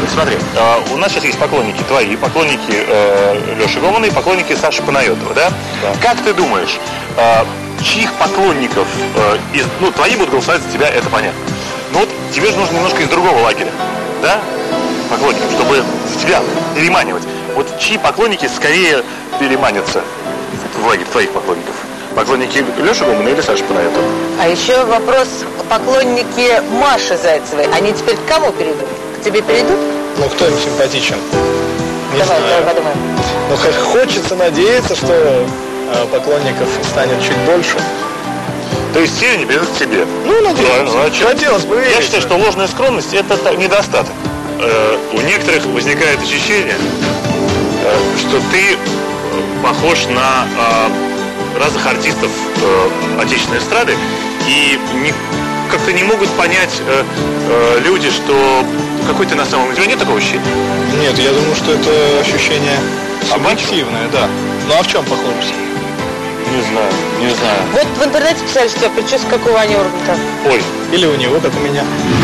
Смотри, у нас сейчас есть поклонники твои, поклонники Леши Гомана и поклонники Саши Панайотова, да? Да. Как ты думаешь, чьих поклонников, твои будут голосовать за тебя, это понятно. Но вот тебе же нужно немножко из другого лагеря, да? Поклонников, чтобы за тебя переманивать. Вот чьи поклонники скорее переманятся в лагерь твоих поклонников? Поклонники Леши Гомана или Саши Панайотова? А еще вопрос, поклонники Маши Зайцевой, они теперь к кому перейдут? К тебе перейдут? Ну, кто им симпатичен? Давай подумаем. Ну, хочется надеяться, что поклонников станет чуть больше. То есть все они перейдут к тебе? Ну, надеюсь. Хотелось бы верить. Я считаю, что ложная скромность – это недостаток. У некоторых возникает ощущение, что ты похож на разных артистов отечественной эстрады, и как-то не могут понять люди, что какой ты на самом деле. У тебя нет такого ощущения? Нет, я думаю, что это ощущение субъективное, да. Ну а в чем похожесть? Не знаю. Вот в интернете писали, что у тебя прическа как у Вани Урганта. Ой. Или у него, как у меня.